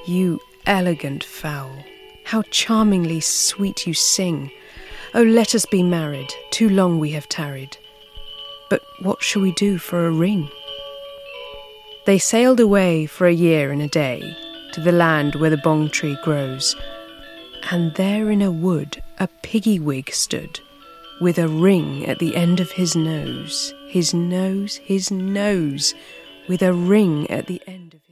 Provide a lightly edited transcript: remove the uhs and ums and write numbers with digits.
You elegant fowl, how charmingly sweet you sing. Oh, let us be married, too long we have tarried. But what shall we do for a ring? They sailed away for a year and a day, to the land where the bong tree grows. And there in a wood a piggy-wig stood, with a ring at the end of his nose, with a ring at the end of his